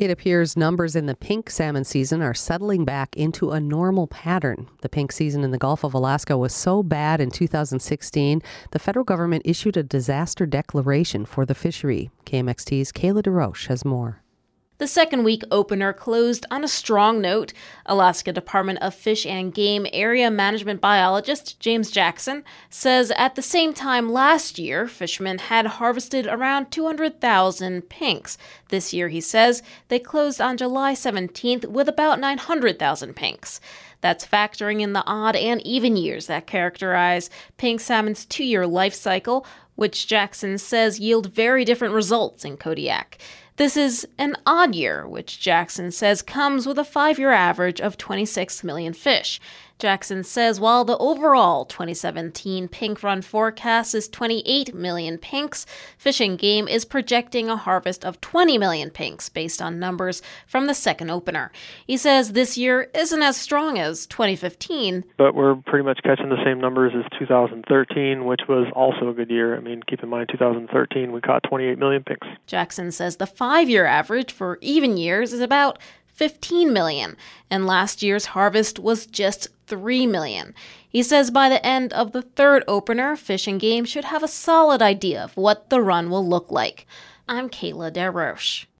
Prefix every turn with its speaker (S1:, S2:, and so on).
S1: It appears numbers in the pink salmon season are settling back into a normal pattern. The pink season in the Gulf of Alaska was so bad in 2016, the federal government issued a disaster declaration for the fishery. KMXT's Kayla DeRoche has more.
S2: The second week opener closed on a strong note. Alaska Department of Fish and Game Area Management Biologist James Jackson says at the same time last year, fishermen had harvested around 200,000 pinks. This year, he says, they closed on July 17th with about 900,000 pinks. That's factoring in the odd and even years that characterize pink salmon's 2-year life cycle, which Jackson says yield very different results in Kodiak. This is an odd year, which Jackson says comes with a 5-year average of 26 million fish. Jackson says while the overall 2017 pink run forecast is 28 million pinks, Fish and Game is projecting a harvest of 20 million pinks based on numbers from the second opener. He says this year isn't as strong as 2015.
S3: But we're pretty much catching the same numbers as 2013, which was also a good year. I mean, keep in mind 2013, we caught 28 million pinks.
S2: Jackson says the 5-year average for even years is about 15 million, and last year's harvest was just 3 million. He says by the end of the third opener, Fish and Game should have a solid idea of what the run will look like. I'm Kayla DeRoche.